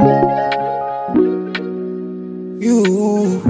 You,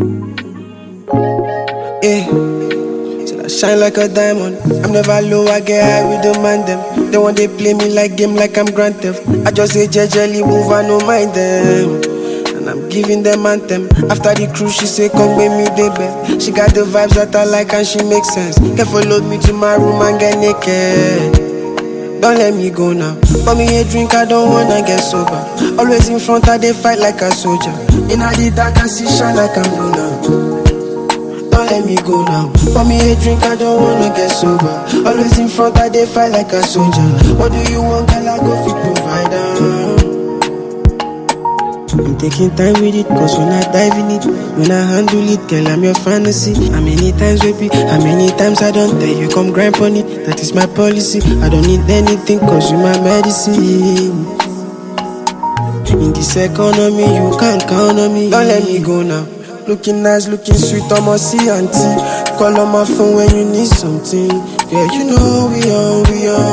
yeah. Till I shine like a diamond. I'm never low, I get high with the man them. They want they play me like game, like I'm Grand Theft. I just say jejely move, I don't mind them. And I'm giving them anthem. After the cruise, she say come with me, baby. She got the vibes that I like and she makes sense. Can follow me to my room and get naked. Don't let me go now. For me a drink, I don't wanna get sober. Always in front, I they fight like a soldier. In the dark, I see shine like I'm Luna. Don't let me go now. For me a drink, I don't wanna get sober. Always in front, I they fight like a soldier. What do you want, girl? I go fit provider. I'm taking time with it, cause when I dive in it, when I handle it, girl, I'm your fantasy. How many times, baby, how many times I don't tell you, come grind on it. That is my policy, I don't need anything, cause you my medicine. In this economy, you can't count on me. Don't let me go now. Looking nice, looking sweet, I'ma see auntie. Call on my phone when you need something. Yeah, you know we on.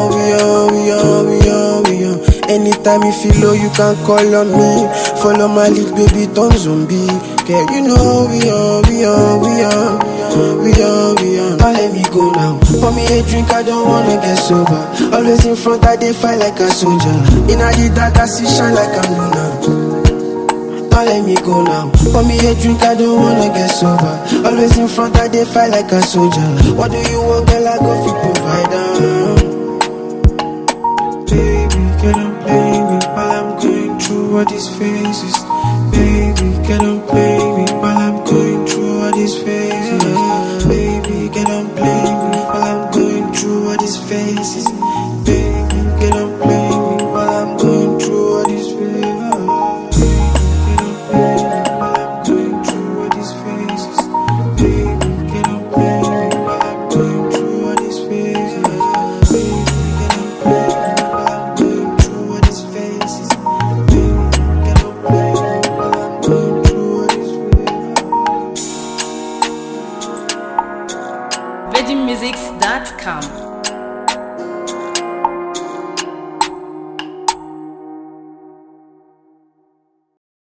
Anytime you feel low, you can call on me. Follow my lead, baby, don't zombie. Yeah, you know we on. Don't let me go now. For me a drink, I don't wanna get sober. Always in front, I they fight like a soldier. In the dark, I see shine like I'm Luna. Don't let me go now. For me a drink, I don't wanna get sober. Always in front, I they fight like a soldier. What do you want, girl? I go fit provider. Baby, get on play me while I'm going through all these phases. Baby, get on play me while I'm going through all these phases. Baby, get on play me while I'm going through all these phases. Baby, get on play me while I'm going through all these phases. VeggieMusics.com